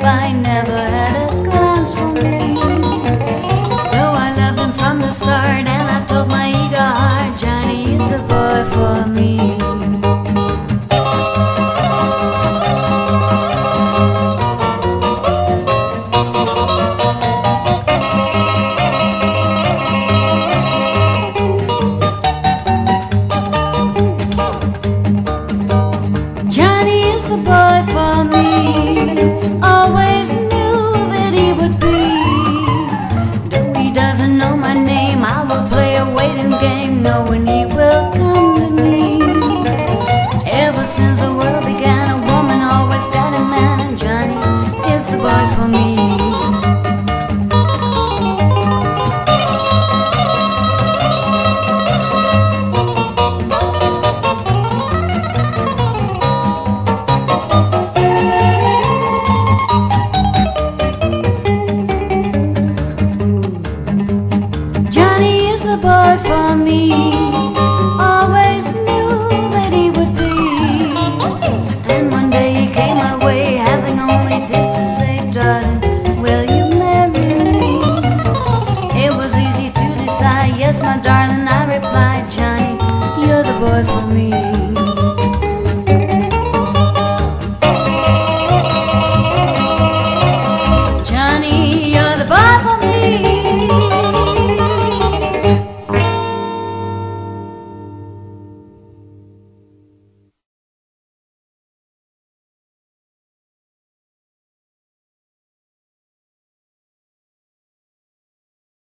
by, he never had a glance for me. Though I loved him from the start, and I told my eager heart, Johnny is the boy for me. Johnny is the boy for me. Always knew that he would be. Though he doesn't know my name, I will play a waiting game, knowing he will come to me. Ever since the world began, a woman always got a man, and Johnny is the boy for me.